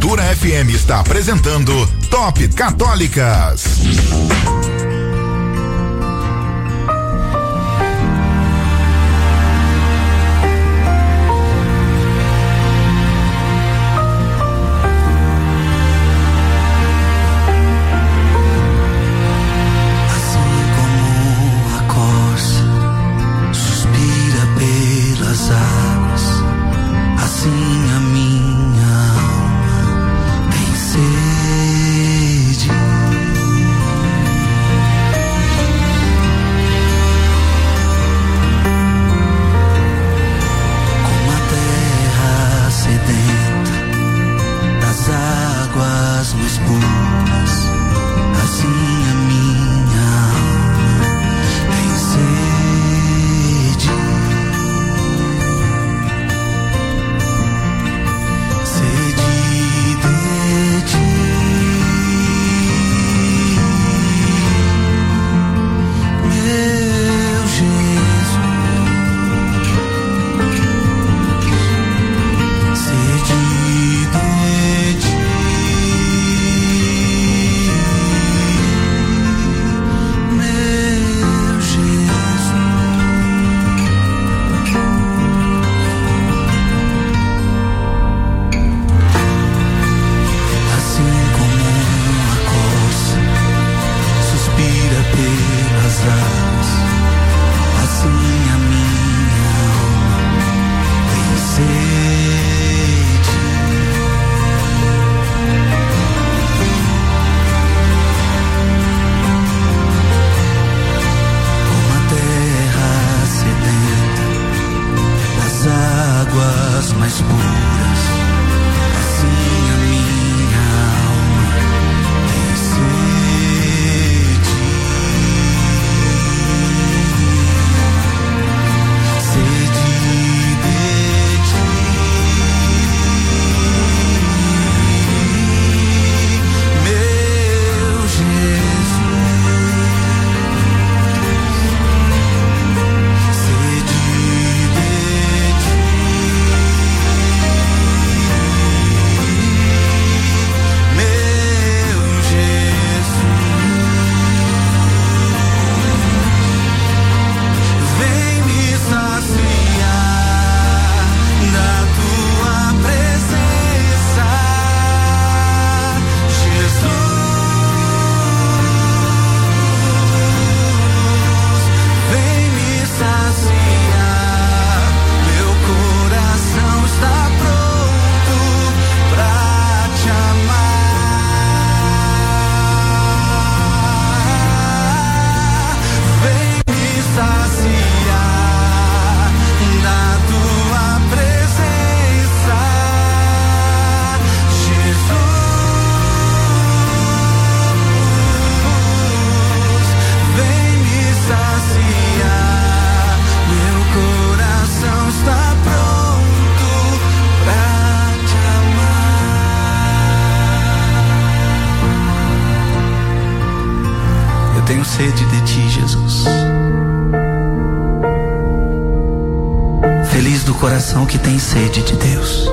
Cultura FM está apresentando Top Católicas. Sede de ti, Jesus. Feliz do coração que tem sede de Deus.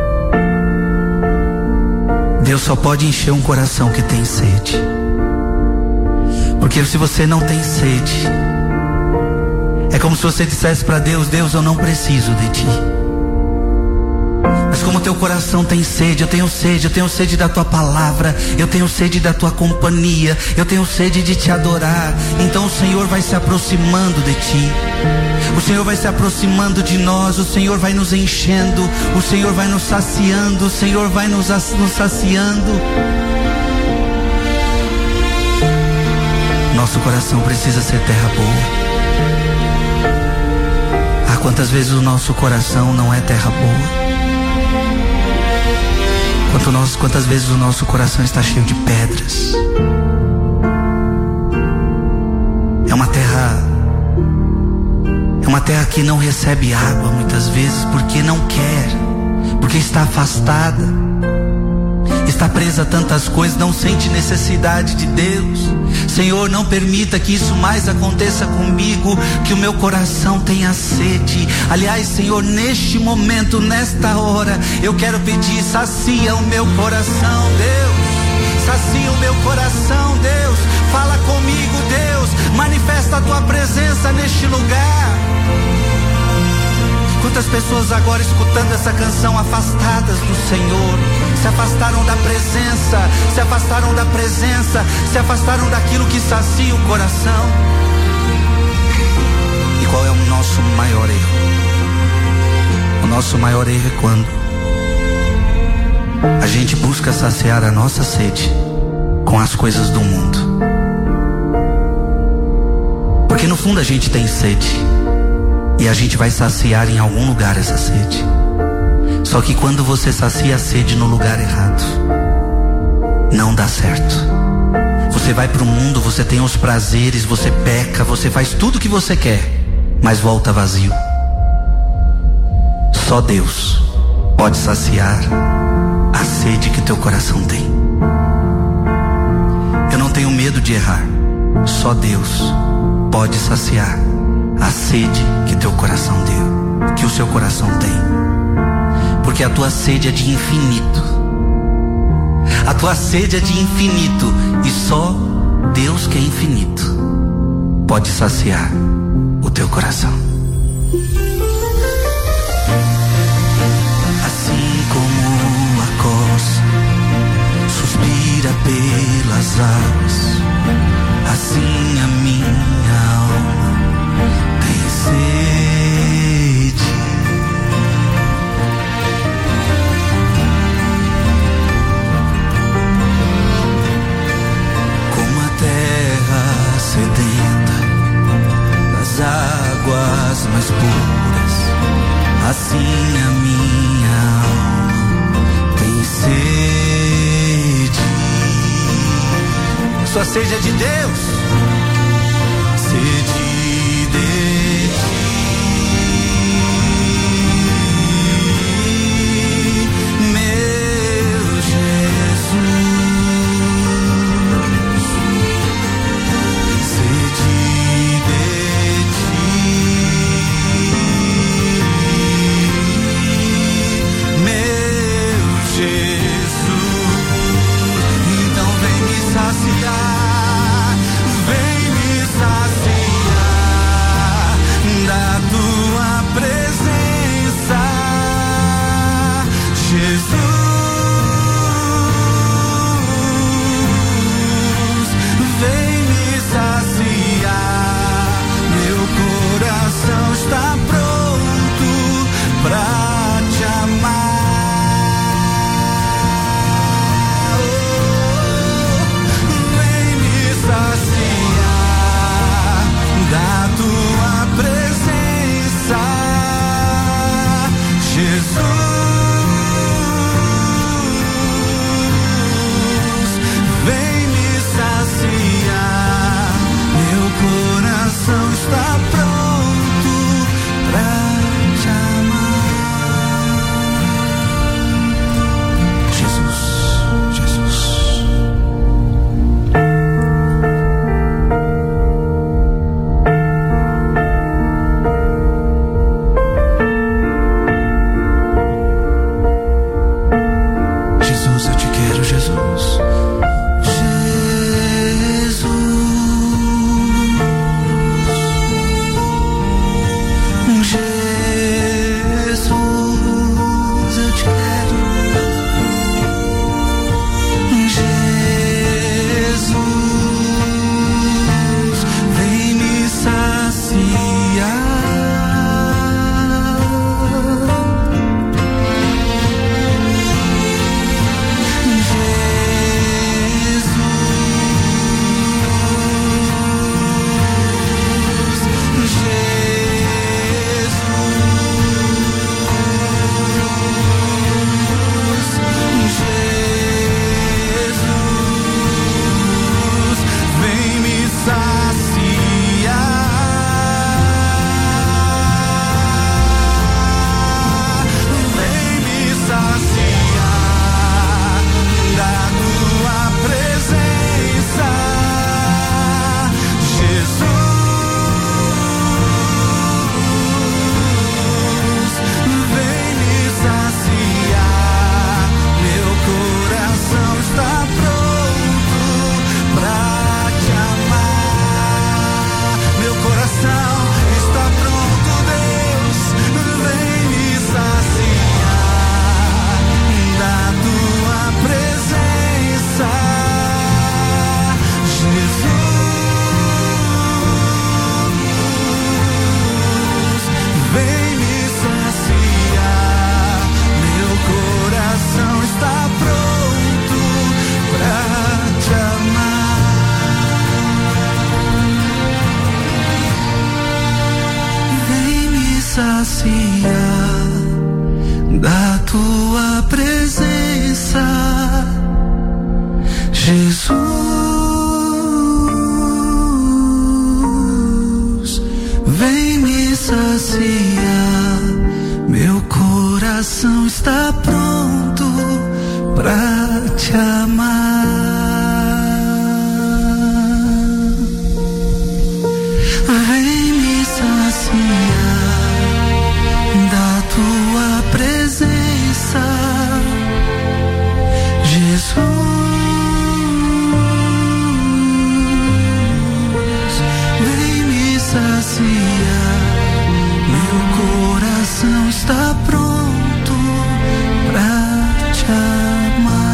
Deus só pode encher um coração que tem sede. Porque se você não tem sede, é como se você dissesse para Deus: Deus, eu não preciso de ti. Mas como teu coração tem sede, eu tenho sede da tua palavra, eu tenho sede da tua companhia, eu tenho sede de te adorar. Então o Senhor vai se aproximando de ti, o Senhor vai se aproximando de nós, o Senhor vai nos enchendo, o Senhor vai nos saciando, o Senhor vai nos saciando. Nosso coração precisa ser terra boa. Ah, quantas vezes o nosso coração não é terra boa. Quantas vezes o nosso coração está cheio de pedras. É uma terra que não recebe água muitas vezes porque não quer, porque está afastada, está presa a tantas coisas, não sente necessidade de Deus. Senhor, não permita que isso mais aconteça comigo, que o meu coração tenha sede. Aliás, Senhor, neste momento, nesta hora, eu quero pedir, sacia o meu coração, Deus. Sacia o meu coração, Deus. Fala comigo, Deus. Manifesta a tua presença neste lugar. Quantas pessoas agora escutando essa canção afastadas do Senhor, se afastaram da presença, se afastaram da presença, se afastaram daquilo que sacia o coração. E qual é o nosso maior erro? O nosso maior erro é quando a gente busca saciar a nossa sede com as coisas do mundo. Porque no fundo a gente tem sede e a gente vai saciar em algum lugar essa sede. Só que quando você sacia a sede no lugar errado, não dá certo. Você vai para o mundo, você tem os prazeres, você peca, você faz tudo o que você quer, mas volta vazio. Só Deus pode saciar a sede que teu coração tem. Eu não tenho medo de errar. Só Deus pode saciar a sede que teu coração deu, que o seu coração tem. Porque a tua sede é de infinito. A tua sede é de infinito. E só Deus, que é infinito, pode saciar o teu coração. Assim como a costa suspira pelas águas, assim a minha alma tem sede. Como a terra sedenta das águas mais puras, assim a minha alma tem sede. Sua sede é de Deus. Sede de ti, meu Jesus. Sede de ti, meu Jesus. Então vem me saciar, vem me saciar da tua presença, Jesus. Vem me saciar, meu coração está pronto pra te amar. Saciar da tua presença, Jesus. Vem me saciar, meu coração está pronto pra te amar. Jesus, Jesus. presença, Jesus, vem me saciar. Meu coração está pronto pra te amar. Vem me saciar da tua presença, Jesus, vem me saciar. Meu coração está pronto pra te amar.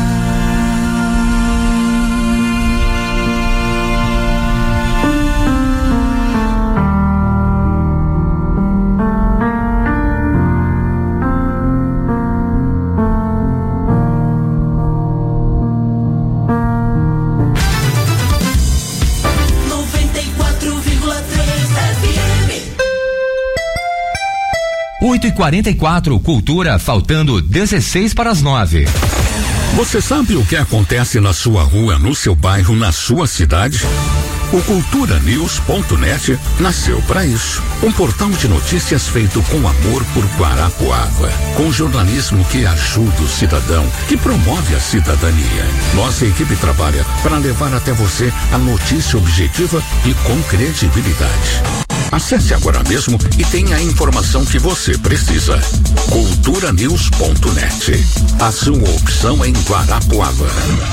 Oito e 44, Cultura, faltando 16 para as 9. Você sabe o que acontece na sua rua, no seu bairro, na sua cidade? O culturanews.net nasceu para isso. Um portal de notícias feito com amor por Guarapuava, com jornalismo que ajuda o cidadão, que promove a cidadania. Nossa equipe trabalha para levar até você a notícia objetiva e com credibilidade. Acesse agora mesmo e tenha a informação que você precisa. culturanews.net. A sua opção em Guarapuava.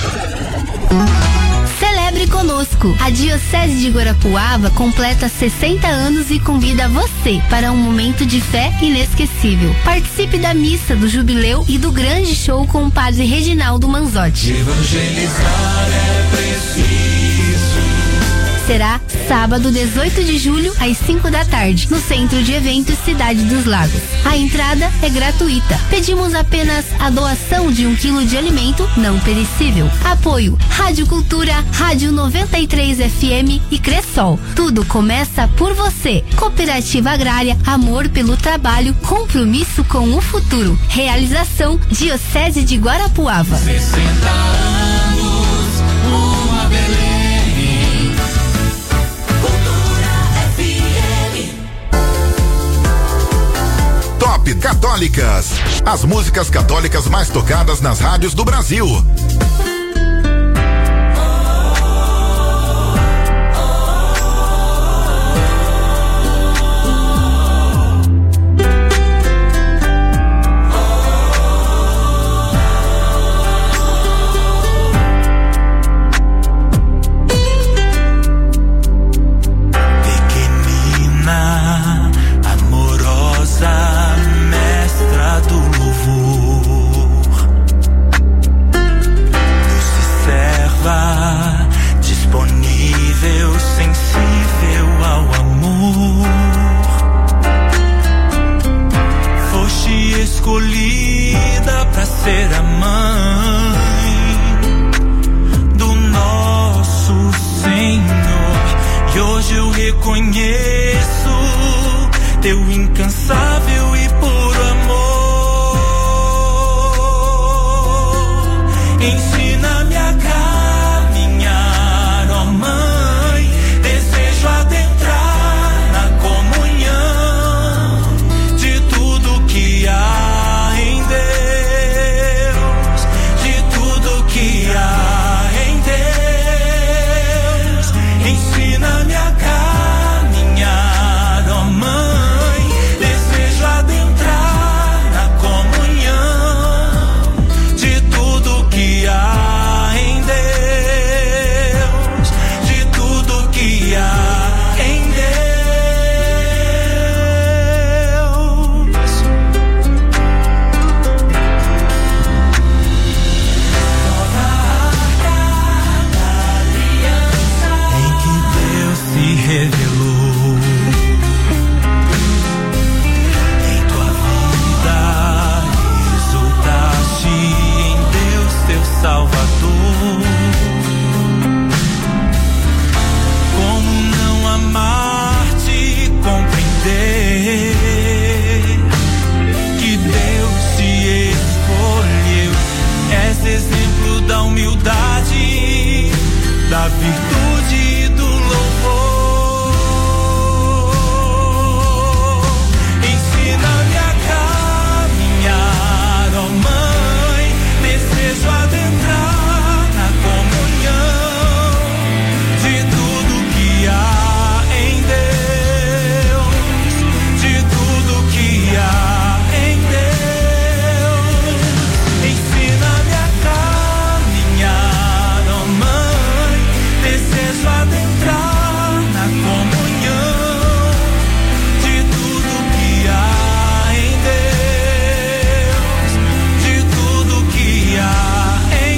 Celebre conosco. A Diocese de Guarapuava completa 60 anos e convida você para um momento de fé inesquecível. Participe da missa do jubileu e do grande show com o padre Reginaldo Manzotti. Evangelizar é preciso. Será sábado 18 de julho às 5 da tarde, no Centro de Eventos Cidade dos Lagos. A entrada é gratuita. Pedimos apenas a doação de 1 quilo de alimento não perecível. Apoio Rádio Cultura, Rádio 93 FM e Cressol. Tudo começa por você. Cooperativa Agrária, amor pelo trabalho, compromisso com o futuro. Realização Diocese de Guarapuava. 60 anos, uma beleza. Top Católicas. As músicas católicas mais tocadas nas rádios do Brasil. Escolhida pra ser a mãe do nosso Senhor, e hoje eu reconheço teu incansável e puro amor. Ensina-me a caminhar, ó mãe, desejo adentrar na comunhão de tudo que há. Ensina-me a caminhar, ó mãe, desejo adentrar na comunhão de tudo que há. virtude do louvor. Ensina-me a caminhar, ó Mãe, desejo adentrar na comunhão de tudo que há em Deus, de tudo que há em Deus. Ensina-me a caminhar, ó Mãe, desejo adentrar na comunhão de tudo que há em Deus, de tudo que há em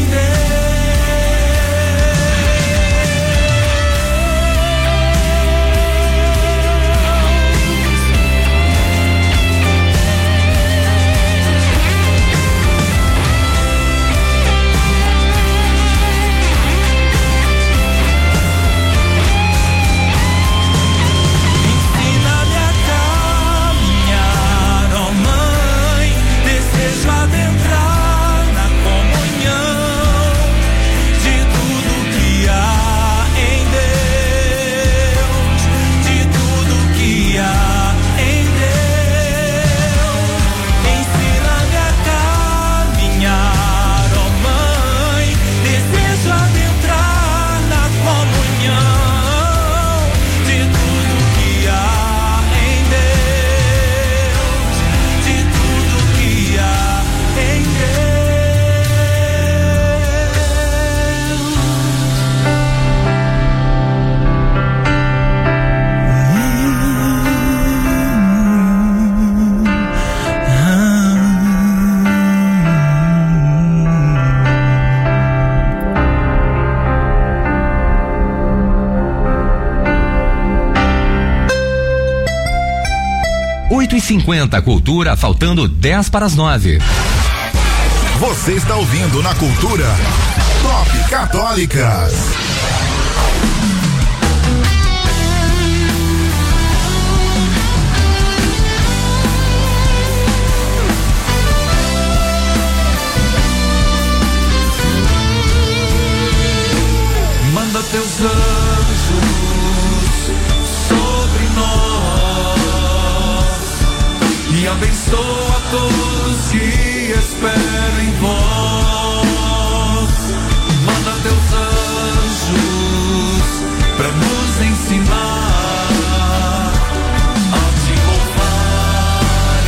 Ensina-me a caminhar, ó Mãe, desejo adentrar na comunhão de tudo que há em Deus, de tudo que há em Deus. Ensina-me a caminhar, ó Mãe, desejo adentrar na comunhão de tudo que há em Deus, de tudo que há em Deus. 8h50, Cultura, faltando 10 para as 9. Você está ouvindo na Cultura Top Católicas. Manda teus anjos sobre nós e abençoa todos que esperam em vós. Manda teus anjos pra nos ensinar a te louvar e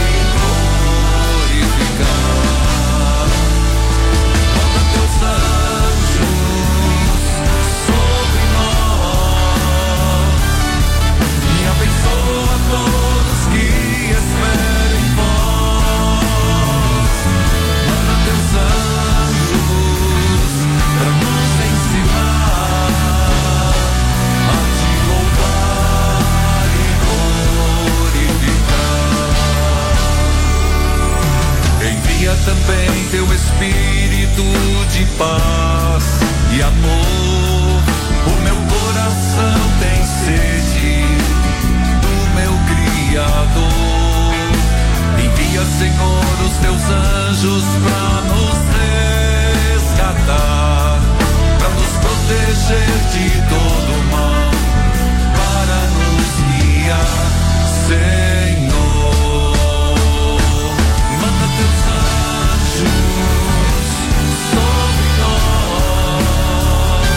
glorificar. Manda teus anjos sobre nós e abençoa todos que esperam em vós. Manda teus anjos pra nos ensinar a te louvar e glorificar. Envia também teu Espírito de paz e amor. O meu coração tem sede do meu Criador. Envia, Senhor, os teus anjos pra nos resgatar, pra nos proteger de todo mal, para nos guiar, Senhor. Manda teus anjos sobre nós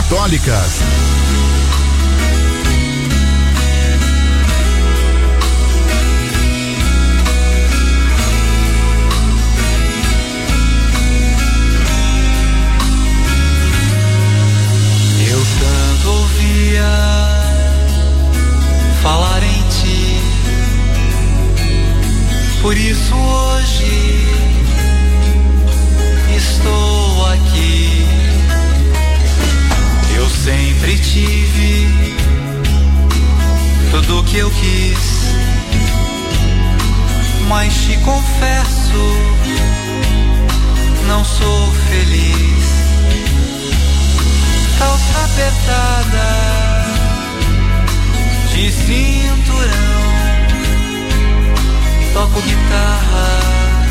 Católicas. Eu tanto ouvia falar em ti, por isso hoje estou aqui. Eu sempre tive tudo que eu quis, mas te confesso, não sou feliz. Calça apertada, de cinturão, toco guitarra,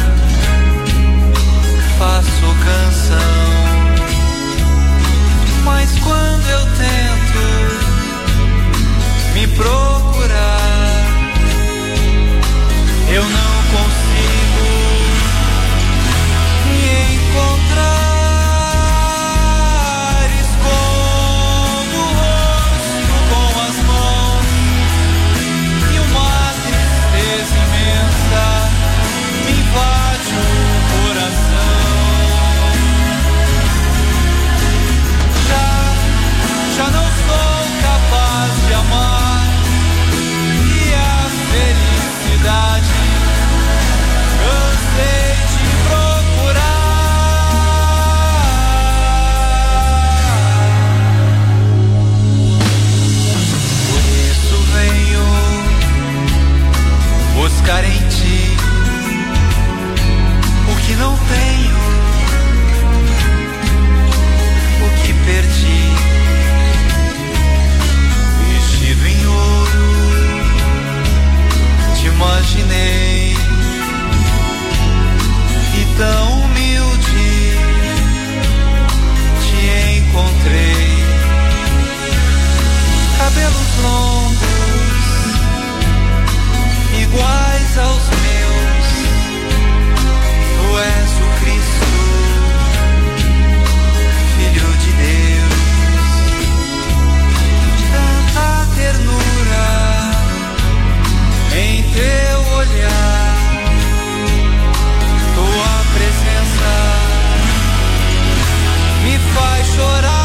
faço canção, mas quando eu tento me procurar, eu não consigo me encontrar. Escondo o rosto com as mãos e uma tristeza imensa me invade o coração. Já não sou capaz de amar, e a felicidade cansei de procurar. Por isso venho buscar em ti o que não tenho, o que perdi. Vestido em ouro, te imaginei, e tão humilde te encontrei. Cabelos longos, iguais aos meus, tu és o Cristo, Filho de Deus. Tanta ternura em teu olhar, tua presença me faz chorar.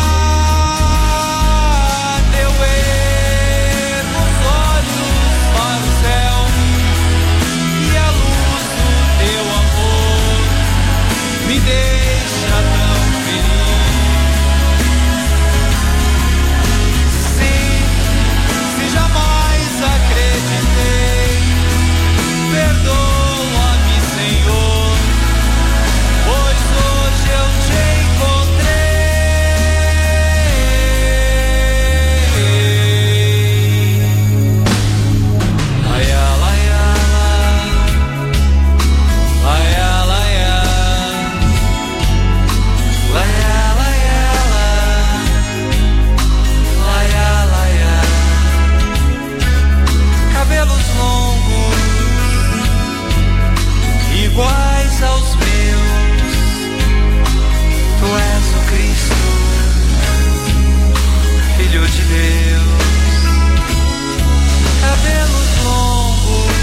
Teu ermos olhos para o céu e a luz do teu amor me deixa tão feliz. Se jamais acreditei, perdoa-me, Senhor, pois hoje eu te encontrei. Laia, laia, laia, laia, laia, laia, laia, laia. Cabelos longos, iguais aos meus, tu és o Cristo, Filho de Deus. Cabelos longos,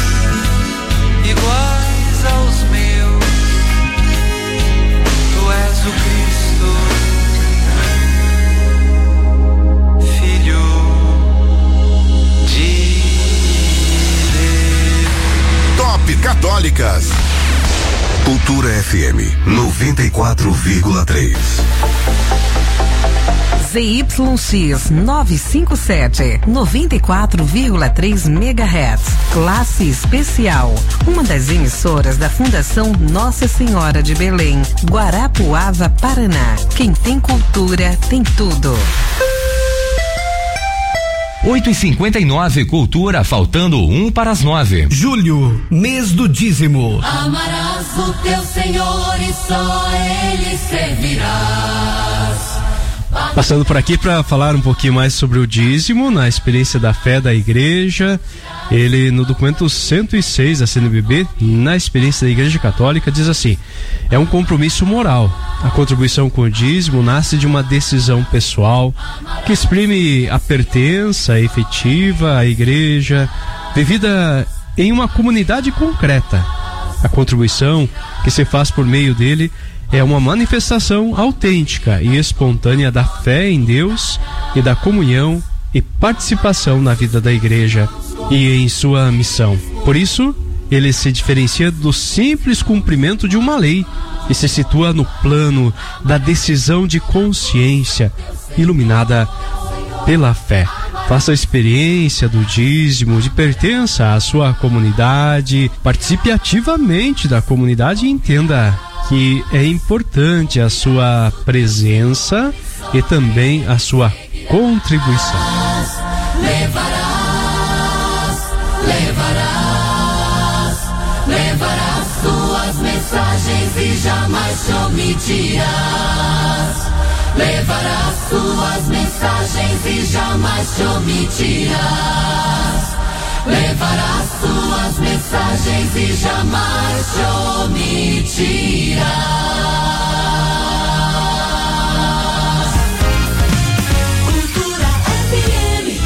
iguais aos meus, tu és o Cristo, Filho de Deus. Top Católicas. Cultura FM 94,3. ZYX 957, 94,3 MHz. Classe especial. Uma das emissoras da Fundação Nossa Senhora de Belém, Guarapuava, Paraná. Quem tem cultura tem tudo. 8h59, Cultura, faltando 1 para as 9. Julho, mês do dízimo. Amarás o teu Senhor e só a Ele servirás. Passando por aqui para falar um pouquinho mais sobre o dízimo, na experiência da fé da igreja. Ele, no documento 106 da CNBB, na experiência da Igreja Católica, diz assim: é um compromisso moral. A contribuição com o dízimo nasce de uma decisão pessoal que exprime a pertença efetiva à igreja, vivida em uma comunidade concreta. A contribuição que se faz por meio dele é uma manifestação autêntica e espontânea da fé em Deus e da comunhão e participação na vida da igreja e em sua missão. Por isso, ele se diferencia do simples cumprimento de uma lei e se situa no plano da decisão de consciência iluminada pela fé. Faça a experiência do dízimo, de pertença à sua comunidade, participe ativamente da comunidade e entenda que é importante a sua presença e também a sua contribuição. Levarás tuas mensagens e jamais te omitirás. Levarás tuas mensagens e jamais te omitirás. Levarás tuas mensagens e jamais te omitirás. Cultura FM.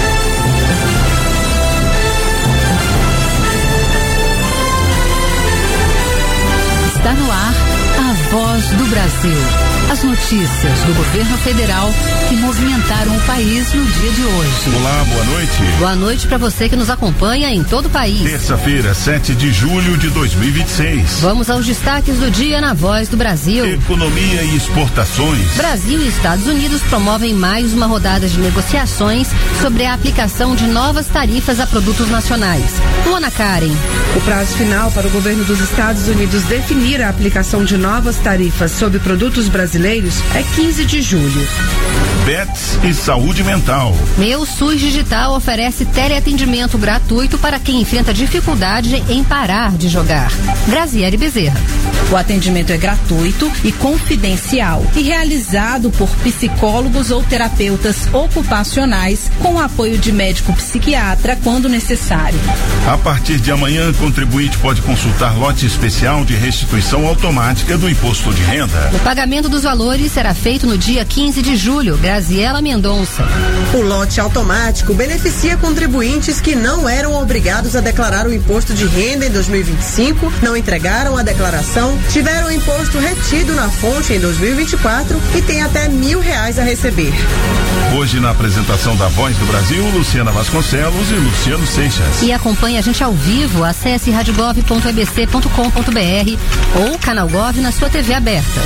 Está no ar a Voz do Brasil. As notícias do governo federal que movimentaram o país no dia de hoje. Olá, boa noite. Boa noite para você que nos acompanha em todo o país. Terça-feira, 7 de julho de 2026. Vamos aos destaques do dia na Voz do Brasil. Economia e exportações. Brasil e Estados Unidos promovem mais uma rodada de negociações sobre a aplicação de novas tarifas a produtos nacionais. Luana Karen. O prazo final para o governo dos Estados Unidos definir a aplicação de novas tarifas sobre produtos brasileiros é 15 de julho. Pets e saúde mental. Meu SUS Digital oferece teleatendimento gratuito para quem enfrenta dificuldade em parar de jogar. Graziele Bezerra. O atendimento é gratuito e confidencial e realizado por psicólogos ou terapeutas ocupacionais com apoio de médico psiquiatra quando necessário. A partir de amanhã, contribuinte pode consultar lote especial de restituição automática do imposto de renda. O pagamento dos valores será feito no dia 15 de julho. Graziela Mendonça. O lote automático beneficia contribuintes que não eram obrigados a declarar o imposto de renda em 2025, não entregaram a declaração, tiveram o imposto retido na fonte em 2024 e têm até R$1.000 a receber. Hoje, na apresentação da Voz do Brasil, Luciana Vasconcelos e Luciano Seixas. E acompanhe a gente ao vivo, acesse radiogov.ebc.com.br ou Canal Gov na sua TV aberta.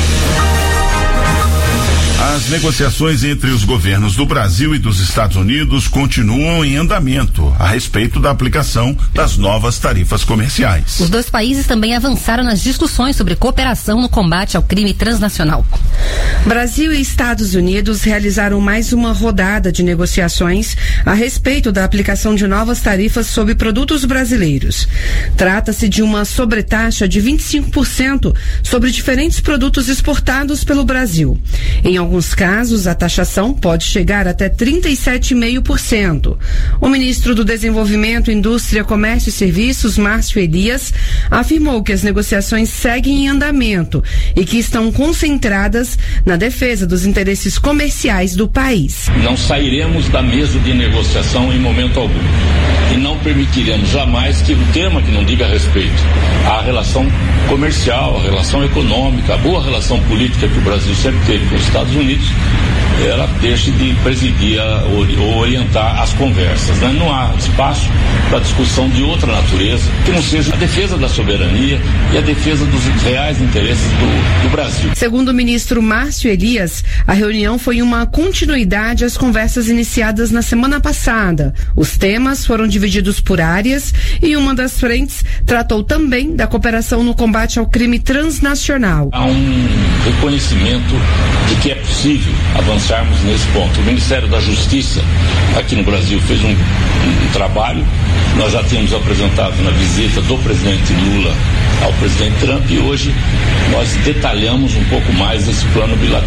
As negociações entre os governos do Brasil e dos Estados Unidos continuam em andamento a respeito da aplicação das novas tarifas comerciais. Os dois países também avançaram nas discussões sobre cooperação no combate ao crime transnacional. Brasil e Estados Unidos realizaram mais uma rodada de negociações a respeito da aplicação de novas tarifas sobre produtos brasileiros. Trata-se de uma sobretaxa de 25% sobre diferentes produtos exportados pelo Brasil. Em alguns casos, a taxação pode chegar até 37,5%. O ministro do Desenvolvimento, Indústria, Comércio e Serviços, Márcio Elias, afirmou que as negociações seguem em andamento e que estão concentradas na defesa dos interesses comerciais do país. Não sairemos da mesa de negociação em momento algum e não permitiremos jamais que o tema que não diga respeito à relação comercial, à relação econômica, à boa relação política que o Brasil sempre teve com os Estados Unidos, ela deixe de presidir ou orientar as conversas, né? Não há espaço para discussão de outra natureza que não seja a defesa da soberania e a defesa dos reais interesses do Brasil. Segundo o ministro Márcio Elias, a reunião foi uma continuidade às conversas iniciadas na semana passada. Os temas foram divididos por áreas e uma das frentes tratou também da cooperação no combate ao crime transnacional. Há um reconhecimento de que é possível avançarmos nesse ponto. O Ministério da Justiça aqui no Brasil fez um trabalho. Nós já tínhamos apresentado na visita do presidente Lula ao presidente Trump e hoje nós detalhamos um pouco mais esse plano bilateral.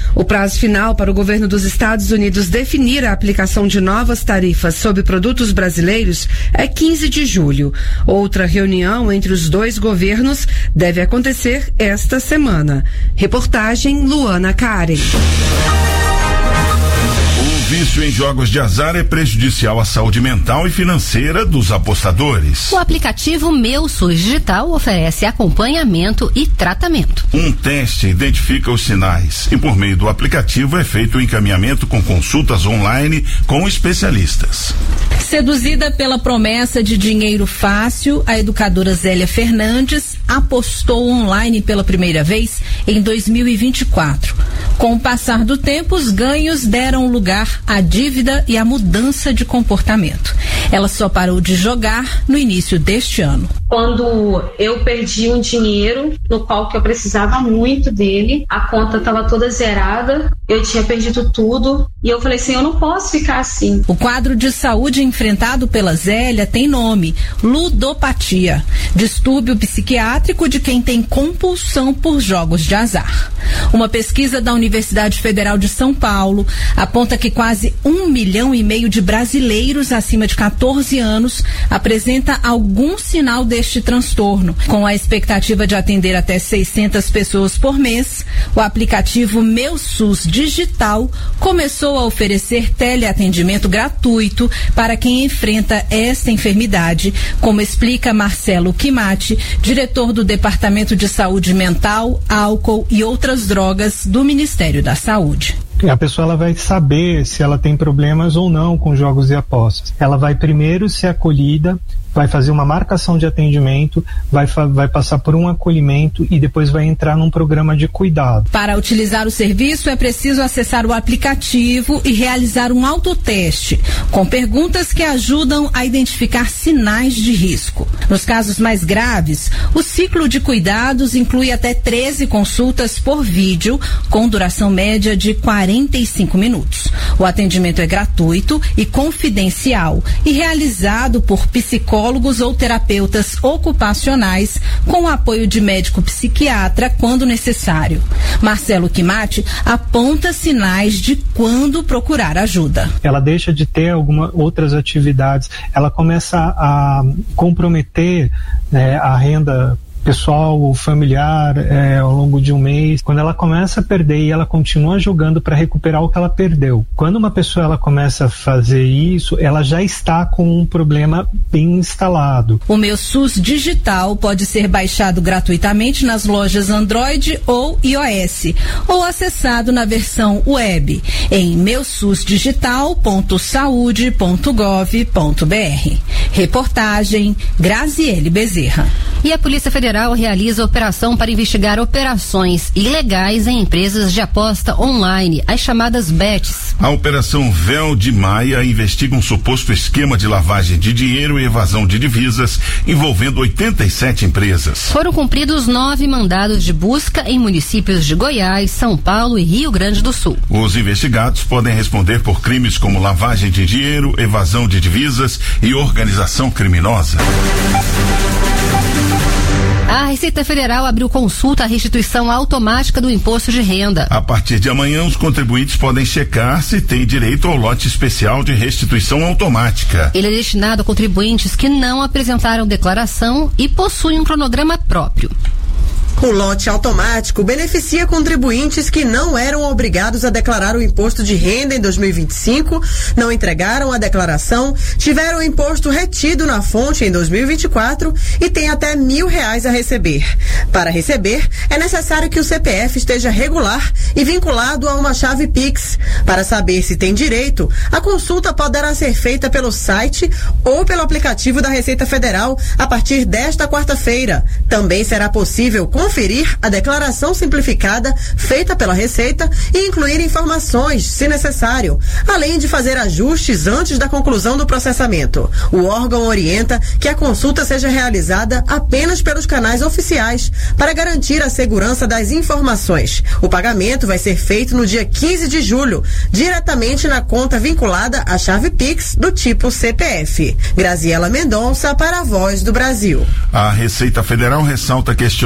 O prazo final para o governo dos Estados Unidos definir a aplicação de novas tarifas sobre produtos brasileiros é 15 de julho. Outra reunião entre os dois governos deve acontecer esta semana. Reportagem Luana Karen. O vício em jogos de azar é prejudicial à saúde mental e financeira dos apostadores. O aplicativo Meu SUS Digital oferece acompanhamento e tratamento. Um teste identifica os sinais e, por meio do aplicativo, é feito o encaminhamento com consultas online com especialistas. Seduzida pela promessa de dinheiro fácil, a educadora Zélia Fernandes apostou online pela primeira vez em 2024. Com o passar do tempo, os ganhos deram lugar à dívida e à mudança de comportamento. Ela só parou de jogar no início deste ano. Quando eu perdi um dinheiro no qual que eu precisava muito dele, a conta estava toda zerada, eu tinha perdido tudo e eu falei assim, eu não posso ficar assim. O quadro de saúde enfrentado pela Zélia tem nome: ludopatia, distúrbio psiquiátrico de quem tem compulsão por jogos de azar. Uma pesquisa da Universidade Federal de São Paulo aponta que quase 1,5 milhão de brasileiros acima de 14 anos apresenta algum sinal deste transtorno. Com a expectativa de atender até 600 pessoas por mês, o aplicativo Meu SUS Digital começou a oferecer teleatendimento gratuito para quem enfrenta esta enfermidade, como explica Marcelo Quimati, diretor do Departamento de Saúde Mental, Álcool e Outras Drogas do Ministério da Saúde. A pessoa ela vai saber se ela tem problemas ou não com jogos e apostas. Ela vai primeiro ser acolhida, vai fazer uma marcação de atendimento, vai passar por um acolhimento e depois vai entrar num programa de cuidado. Para utilizar o serviço é preciso acessar o aplicativo e realizar um autoteste, com perguntas que ajudam a identificar sinais de risco. Nos casos mais graves, o ciclo de cuidados inclui até 13 consultas por vídeo, com duração média de 45 minutos. O atendimento é gratuito e confidencial e realizado por psicólogos ou terapeutas ocupacionais com o apoio de médico psiquiatra quando necessário. Marcelo Quimati aponta sinais de quando procurar ajuda. Ela deixa de ter algumas outras atividades, ela começa a comprometer, né, a renda pessoal ou familiar ao longo de um mês. Quando ela começa a perder e ela continua jogando para recuperar o que ela perdeu. Quando uma pessoa ela começa a fazer isso, ela já está com um problema bem instalado. O Meu SUS Digital pode ser baixado gratuitamente nas lojas Android ou iOS, ou acessado na versão web em meususdigital.saude.gov.br. Reportagem Graziele Bezerra. E a Polícia Federal realiza operação para investigar operações ilegais em empresas de aposta online, as chamadas bets. A Operação Véu de Maia investiga um suposto esquema de lavagem de dinheiro e evasão de divisas envolvendo 87 empresas. Foram cumpridos 9 mandados de busca em municípios de Goiás, São Paulo e Rio Grande do Sul. Os investigados podem responder por crimes como lavagem de dinheiro, evasão de divisas e organização criminosa. A Receita Federal abriu consulta à restituição automática do imposto de renda. A partir de amanhã, os contribuintes podem checar se têm direito ao lote especial de restituição automática. Ele é destinado a contribuintes que não apresentaram declaração e possuem um cronograma próprio. O lote automático beneficia contribuintes que não eram obrigados a declarar o imposto de renda em 2025, não entregaram a declaração, tiveram o imposto retido na fonte em 2024 e têm até R$1.000 a receber. Para receber, é necessário que o CPF esteja regular e vinculado a uma chave Pix. Para saber se tem direito, a consulta poderá ser feita pelo site ou pelo aplicativo da Receita Federal a partir desta quarta-feira. Também será possível conferir a declaração simplificada feita pela Receita e incluir informações, se necessário, além de fazer ajustes antes da conclusão do processamento. O órgão orienta que a consulta seja realizada apenas pelos canais oficiais para garantir a segurança das informações. O pagamento vai ser feito no dia 15 de julho, diretamente na conta vinculada à chave Pix do tipo CPF. Graziela Mendonça para a Voz do Brasil. A Receita Federal ressalta que este lote especial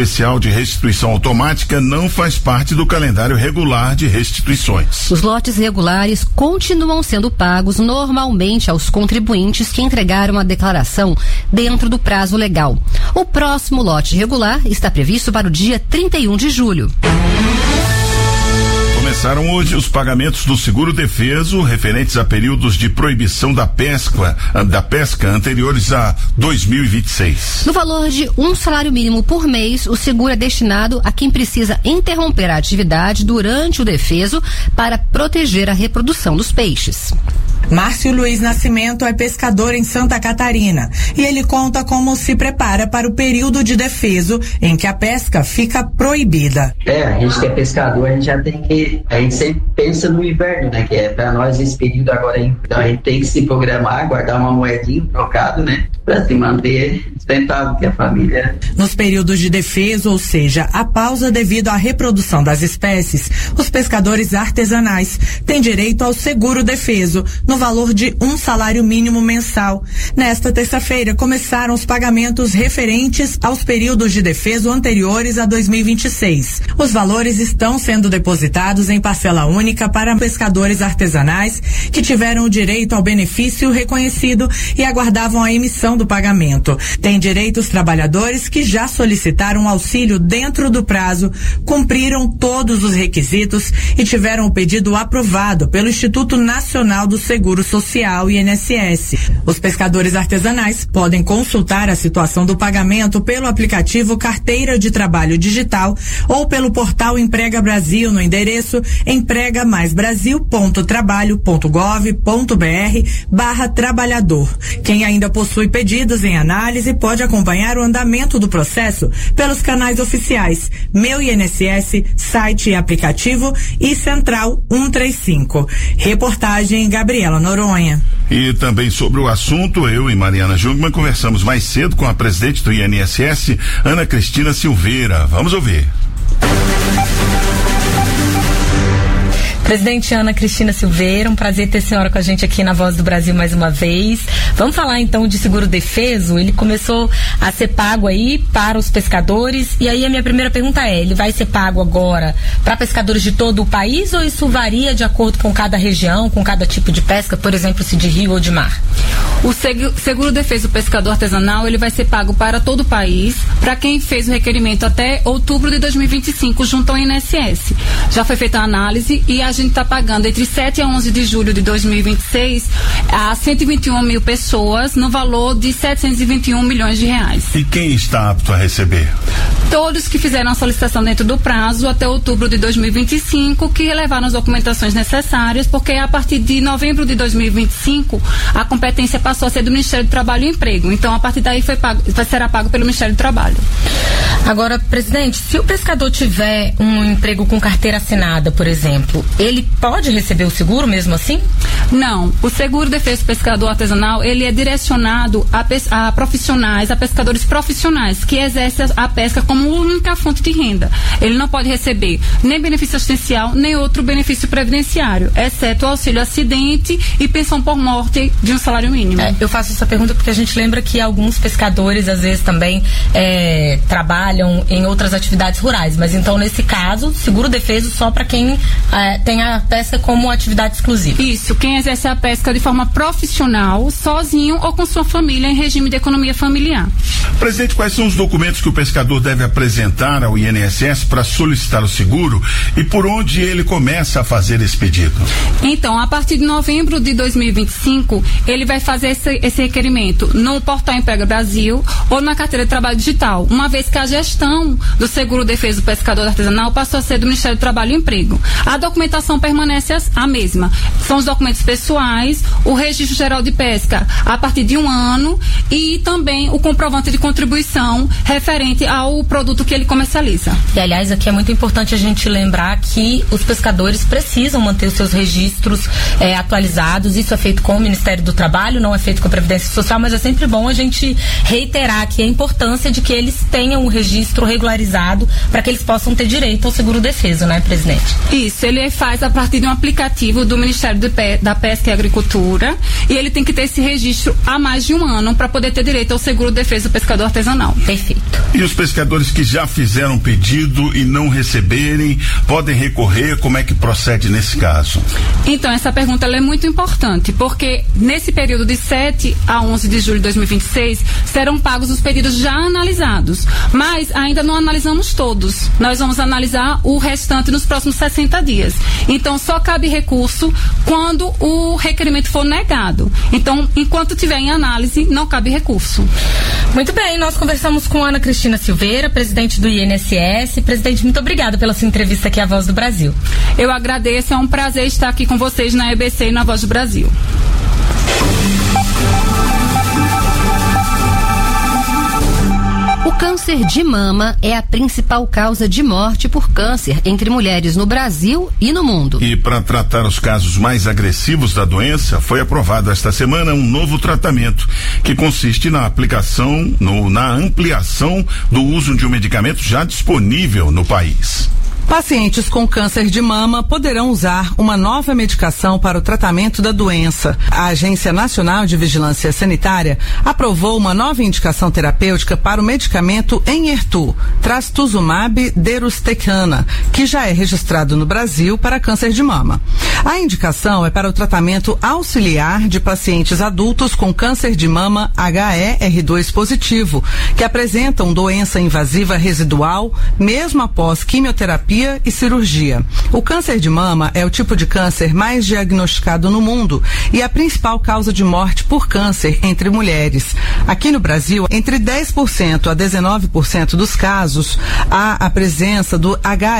especial de restituição automática não faz parte do calendário regular de restituições. Os lotes regulares continuam sendo pagos normalmente aos contribuintes que entregaram a declaração dentro do prazo legal. O próximo lote regular está previsto para o dia 31 de julho. Começaram hoje os pagamentos do seguro-defeso referentes a períodos de proibição da pesca anteriores a 2026. No valor de um salário mínimo por mês, o seguro é destinado a quem precisa interromper a atividade durante o defeso para proteger a reprodução dos peixes. Márcio Luiz Nascimento é pescador em Santa Catarina e ele conta como se prepara para o período de defeso em que a pesca fica proibida. A gente que é pescador, a gente sempre pensa no inverno, né? Que é para nós esse período agora, então a gente tem que se programar, guardar uma moedinha, trocado, né? Para se manter sustentável que a família. Nos períodos de defeso, ou seja, a pausa devido à reprodução das espécies, os pescadores artesanais têm direito ao seguro-defeso, no valor de um salário mínimo mensal. Nesta terça-feira, começaram os pagamentos referentes aos períodos de defeso anteriores a 2026. Os valores estão sendo depositados em parcela única para pescadores artesanais que tiveram o direito ao benefício reconhecido e aguardavam a emissão do pagamento. Tem direito os trabalhadores que já solicitaram auxílio dentro do prazo, cumpriram todos os requisitos e tiveram o pedido aprovado pelo Instituto Nacional do Seguro Social, INSS. Os pescadores artesanais podem consultar a situação do pagamento pelo aplicativo Carteira de Trabalho Digital ou pelo portal Emprega Brasil no endereço empregamaisbrasil.gov.br/trabalhador. Quem ainda possui pedidos em análise pode acompanhar o andamento do processo pelos canais oficiais Meu INSS, site e aplicativo e Central 135. Reportagem Gabriela Noronha. E também sobre o assunto, eu e Mariana Jungmann conversamos mais cedo com a presidente do INSS, Ana Cristina Silveira. Vamos ouvir. Presidente Ana Cristina Silveira, um prazer ter a senhora com a gente aqui na Voz do Brasil mais uma vez. Vamos falar então de seguro-defeso. Ele começou a ser pago aí para os pescadores, e aí a minha primeira pergunta é, ele vai ser pago agora para pescadores de todo o país ou isso varia de acordo com cada região, com cada tipo de pesca, por exemplo, se de rio ou de mar? O seguro-defeso pescador artesanal, ele vai ser pago para todo o país, para quem fez o requerimento até outubro de 2025 junto ao INSS. Já foi feita a análise e a gente está pagando entre 7 a 11 de julho de 2026 a 121 mil pessoas no valor de 721 milhões de reais. E quem está apto a receber? Todos que fizeram a solicitação dentro do prazo até outubro de 2025, que levaram as documentações necessárias, porque a partir de novembro de 2025 a competência passou a ser do Ministério do Trabalho e Emprego. Então a partir daí será pago pelo Ministério do Trabalho. Agora, presidente, se o pescador tiver um emprego com carteira assinada, por exemplo, ele pode receber o seguro mesmo assim? Não. O seguro-defeso pescador artesanal, ele é direcionado a profissionais, a pescadores profissionais que exercem a pesca como única fonte de renda. Ele não pode receber nem benefício assistencial, nem outro benefício previdenciário, exceto o auxílio acidente e pensão por morte de um salário mínimo. Eu faço essa pergunta porque a gente lembra que alguns pescadores às vezes também trabalham em outras atividades rurais, mas então nesse caso, seguro-defeso só para quem tem a pesca como atividade exclusiva. Isso, quem exerce a pesca de forma profissional, sozinho ou com sua família em regime de economia familiar. Presidente, quais são os documentos que o pescador deve apresentar ao INSS para solicitar o seguro e por onde ele começa a fazer esse pedido? Então, a partir de novembro de 2025, ele vai fazer esse requerimento no portal Emprega Brasil ou na carteira de trabalho digital, uma vez que a gestão do seguro-defeso pescador artesanal passou a ser do Ministério do Trabalho e Emprego. A documentação permanece a mesma. São os documentos pessoais, o registro geral de pesca a partir de 1 ano e também o comprovante de contribuição referente ao produto que ele comercializa. E aliás, aqui é muito importante a gente lembrar que os pescadores precisam manter os seus registros atualizados. Isso é feito com o Ministério do Trabalho, não é feito com a Previdência Social, mas é sempre bom a gente reiterar aqui a importância de que eles tenham o registro regularizado para que eles possam ter direito ao seguro-defeso, né, presidente? Isso, ele faz a partir de um aplicativo do Ministério da Pesca e Agricultura e ele tem que ter esse registro há mais de 1 ano para poder ter direito ao seguro-defeso pescador artesanal. Perfeito. E os pescadores que já fizeram pedido e não receberem, podem recorrer? Como é que procede nesse caso? Então, essa pergunta ela é muito importante, porque nesse período de 7 a 11 de julho de 2026, serão pagos os pedidos já analisados, mas ainda não analisamos todos. Nós vamos analisar o restante nos próximos 60 dias. Então, só cabe recurso quando o requerimento for negado. Então, enquanto tiver em análise, não cabe recurso. Muito bem, nós conversamos com Ana Cristina Silveira, presidente do INSS. Presidente, muito obrigada pela sua entrevista aqui à Voz do Brasil. Eu agradeço, é um prazer estar aqui com vocês na EBC e na Voz do Brasil. O câncer de mama é a principal causa de morte por câncer entre mulheres no Brasil e no mundo. E para tratar os casos mais agressivos da doença, foi aprovado esta semana um novo tratamento que consiste na na ampliação do uso de um medicamento já disponível no país. Pacientes com câncer de mama poderão usar uma nova medicação para o tratamento da doença. A Agência Nacional de Vigilância Sanitária aprovou uma nova indicação terapêutica para o medicamento Enhertu, trastuzumab deruxtecan, que já é registrado no Brasil para câncer de mama. A indicação é para o tratamento auxiliar de pacientes adultos com câncer de mama HER2 positivo, que apresentam doença invasiva residual, mesmo após quimioterapia e cirurgia. O câncer de mama é o tipo de câncer mais diagnosticado no mundo e a principal causa de morte por câncer entre mulheres. Aqui no Brasil, entre 10% a 19% dos casos, há a presença do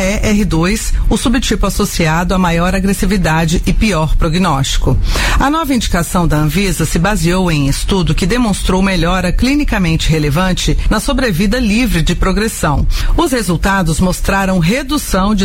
HER2, o subtipo associado a maior agressividade e pior prognóstico. A nova indicação da Anvisa se baseou em estudo que demonstrou melhora clinicamente relevante na sobrevida livre de progressão. Os resultados mostraram redução de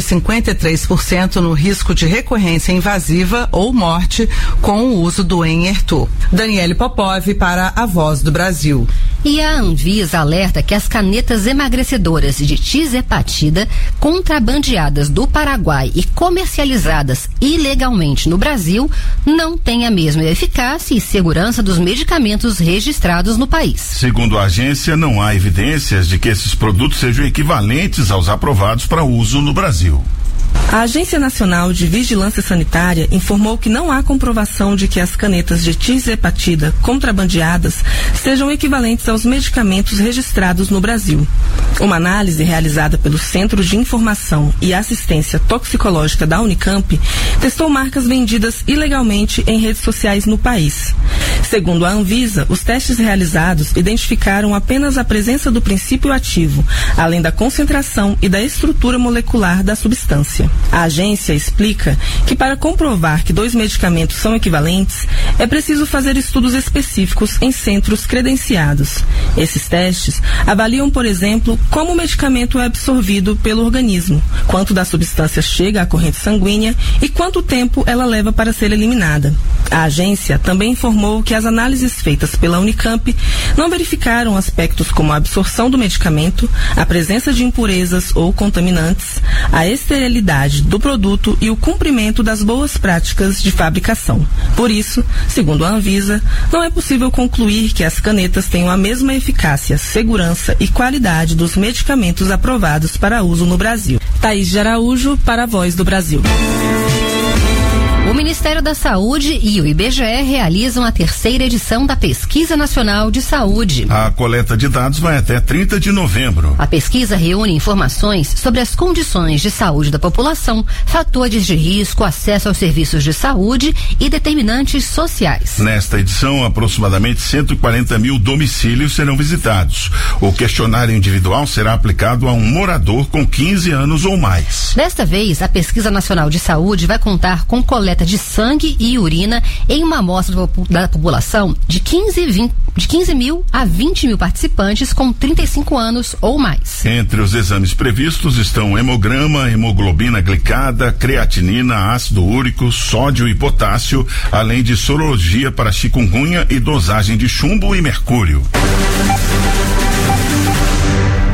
53% no risco de recorrência invasiva ou morte com o uso do Enhertu. Daniele Popov para a Voz do Brasil. E a Anvisa alerta que as canetas emagrecedoras de tizepatida, contrabandeadas do Paraguai e comercializadas ilegalmente no Brasil, não têm a mesma eficácia e segurança dos medicamentos registrados no país. Segundo a agência, não há evidências de que esses produtos sejam equivalentes aos aprovados para uso no Brasil. A Agência Nacional de Vigilância Sanitária informou que não há comprovação de que as canetas de tizepatida contrabandeadas sejam equivalentes aos medicamentos registrados no Brasil. Uma análise realizada pelo Centro de Informação e Assistência Toxicológica da Unicamp testou marcas vendidas ilegalmente em redes sociais no país. Segundo a Anvisa, os testes realizados identificaram apenas a presença do princípio ativo, além da concentração e da estrutura molecular da substância. A agência explica que para comprovar que dois medicamentos são equivalentes, é preciso fazer estudos específicos em centros credenciados. Esses testes avaliam, por exemplo, como o medicamento é absorvido pelo organismo, quanto da substância chega à corrente sanguínea e quanto tempo ela leva para ser eliminada. A agência também informou que as análises feitas pela Unicamp não verificaram aspectos como a absorção do medicamento, a presença de impurezas ou contaminantes, a esterilidade do produto e o cumprimento das boas práticas de fabricação. Por isso, segundo a Anvisa, não é possível concluir que as canetas tenham a mesma eficácia, segurança e qualidade dos medicamentos aprovados para uso no Brasil. Thaís de Araújo para a Voz do Brasil. O Ministério da Saúde e o IBGE realizam a 3ª edição da Pesquisa Nacional de Saúde. A coleta de dados vai até 30 de novembro. A pesquisa reúne informações sobre as condições de saúde da população, fatores de risco, acesso aos serviços de saúde e determinantes sociais. Nesta edição, aproximadamente 140 mil domicílios serão visitados. O questionário individual será aplicado a um morador com 15 anos ou mais. Desta vez, a Pesquisa Nacional de Saúde vai contar com coleta de sangue e urina em uma amostra da população de 15 mil a 20 mil participantes com 35 anos ou mais. Entre os exames previstos estão hemograma, hemoglobina glicada, creatinina, ácido úrico, sódio e potássio, além de sorologia para chikungunya e dosagem de chumbo e mercúrio.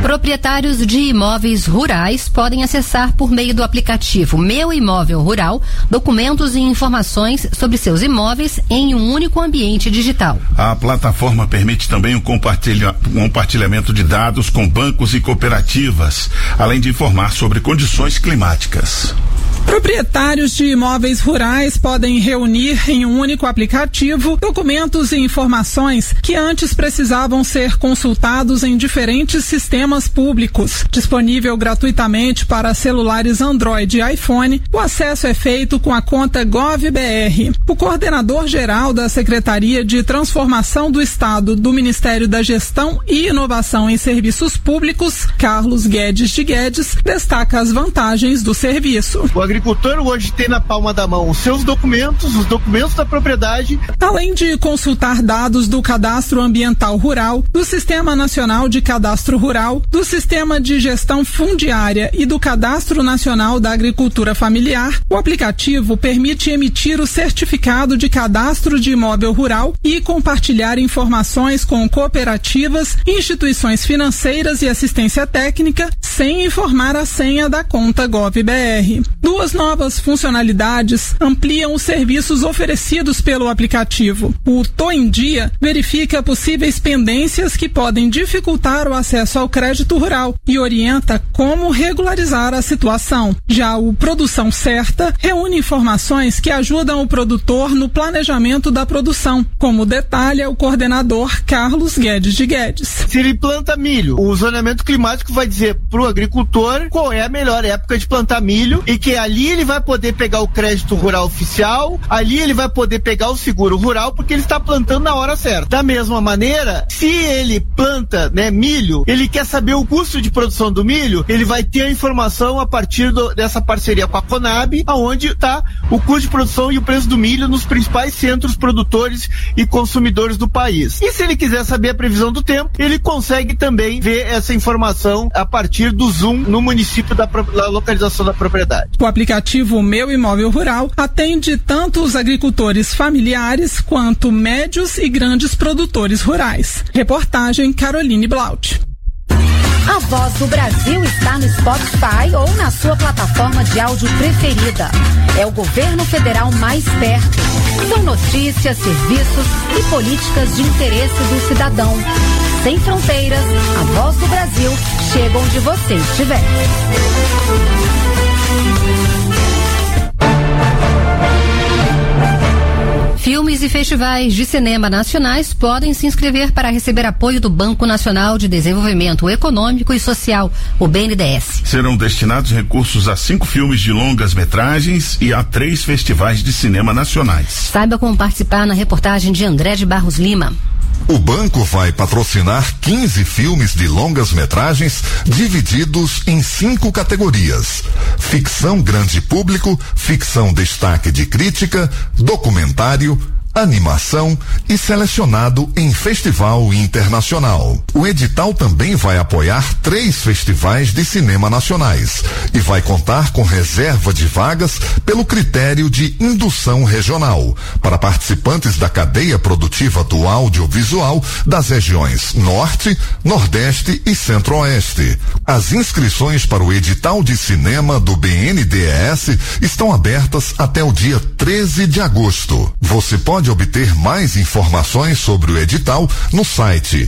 Proprietários de imóveis rurais podem acessar por meio do aplicativo Meu Imóvel Rural documentos e informações sobre seus imóveis em um único ambiente digital. A plataforma permite também o compartilhamento de dados com bancos e cooperativas, além de informar sobre condições climáticas. Proprietários de imóveis rurais podem reunir em um único aplicativo documentos e informações que antes precisavam ser consultados em diferentes sistemas públicos. Disponível gratuitamente para celulares Android e iPhone, o acesso é feito com a conta GovBR. O coordenador-geral da Secretaria de Transformação do Estado do Ministério da Gestão e Inovação em Serviços Públicos, Carlos Guedes de Guedes, destaca as vantagens do serviço. O agricultor hoje tem na palma da mão os seus documentos, os documentos da propriedade. Além de consultar dados do Cadastro Ambiental Rural, do Sistema Nacional de Cadastro Rural, do Sistema de Gestão Fundiária e do Cadastro Nacional da Agricultura Familiar, o aplicativo permite emitir o certificado de cadastro de imóvel rural e compartilhar informações com cooperativas, instituições financeiras e assistência técnica, sem informar a senha da conta GovBR. Duas novas funcionalidades ampliam os serviços oferecidos pelo aplicativo. O Tô em Dia verifica possíveis pendências que podem dificultar o acesso ao crédito rural e orienta como regularizar a situação. Já o Produção Certa reúne informações que ajudam o produtor no planejamento da produção, como detalha o coordenador Carlos Guedes de Guedes. Se ele planta milho, o zoneamento climático vai dizer para o agricultor qual é a melhor época de plantar milho e que ali ele vai poder pegar o crédito rural oficial, ali ele vai poder pegar o seguro rural, porque ele está plantando na hora certa. Da mesma maneira, se ele planta, milho, ele quer saber o custo de produção do milho, ele vai ter a informação a partir dessa parceria com a Conab, aonde está o custo de produção e o preço do milho nos principais centros produtores e consumidores do país. E se ele quiser saber a previsão do tempo, ele consegue também ver essa informação a partir do Zoom no município da localização da propriedade. O aplicativo Meu Imóvel Rural atende tanto os agricultores familiares quanto médios e grandes produtores rurais. Reportagem Caroline Blaut. A Voz do Brasil está no Spotify ou na sua plataforma de áudio preferida. É o governo federal mais perto. São notícias, serviços e políticas de interesse do cidadão. Sem fronteiras, a Voz do Brasil chega onde você estiver. Filmes e festivais de cinema nacionais podem se inscrever para receber apoio do Banco Nacional de Desenvolvimento Econômico e Social, o BNDES. Serão destinados recursos a 5 filmes de longas metragens e a 3 festivais de cinema nacionais. Saiba como participar na reportagem de André de Barros Lima. O banco vai patrocinar 15 filmes de longas metragens divididos em 5 categorias: ficção grande público, ficção destaque de crítica, documentário, animação e selecionado em festival internacional. O edital também vai apoiar 3 festivais de cinema nacionais e vai contar com reserva de vagas pelo critério de indução regional para participantes da cadeia produtiva do audiovisual das regiões Norte, Nordeste e Centro-Oeste. As inscrições para o edital de cinema do BNDES estão abertas até o dia 13 de agosto. Você pode obter mais informações sobre o edital no site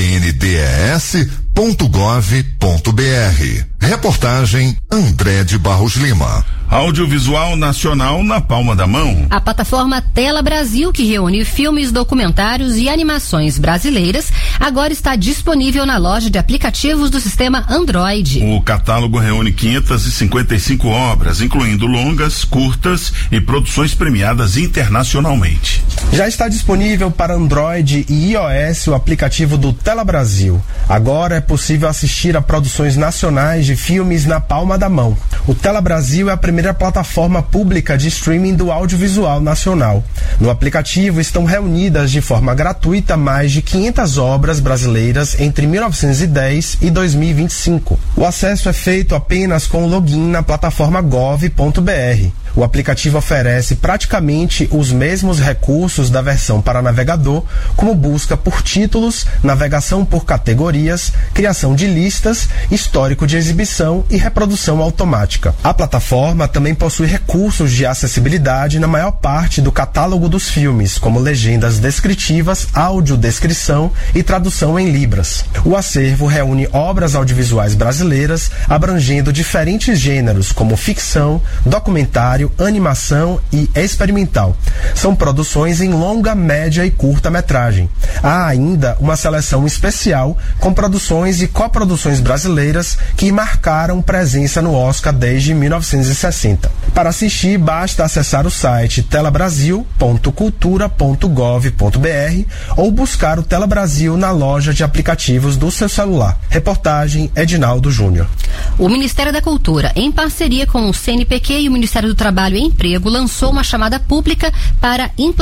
bndes.gov.br. Reportagem André de Barros Lima. Audiovisual nacional na palma da mão. A plataforma Tela Brasil, que reúne filmes, documentários e animações brasileiras, agora está disponível na loja de aplicativos do sistema Android. O catálogo reúne 555 obras, incluindo longas, curtas e produções premiadas internacionalmente. Já está disponível para Android e iOS o aplicativo do Tela Brasil. Agora é possível assistir a produções nacionais de filmes na palma da mão. O Tela Brasil é a primeira primeira plataforma pública de streaming do audiovisual nacional. No aplicativo estão reunidas de forma gratuita mais de 500 obras brasileiras entre 1910 e 2025. O acesso é feito apenas com o login na plataforma gov.br. O aplicativo oferece praticamente os mesmos recursos da versão para navegador, como busca por títulos, navegação por categorias, criação de listas, histórico de exibição e reprodução automática. A plataforma também possui recursos de acessibilidade na maior parte do catálogo dos filmes, como legendas descritivas, audiodescrição e tradução em libras. O acervo reúne obras audiovisuais brasileiras abrangendo diferentes gêneros, como ficção, documentário, animação e experimental. São produções em longa, média e curta-metragem. Há ainda uma seleção especial com produções e coproduções brasileiras que marcaram presença no Oscar desde 1960. Para assistir, basta acessar o site telabrasil.cultura.gov.br ou buscar o Tela Brasil na loja de aplicativos do seu celular. Reportagem Edinaldo Júnior. O Ministério da Cultura, em parceria com o CNPq e o Ministério do Trabalho e Emprego, lançou uma chamada pública para implementar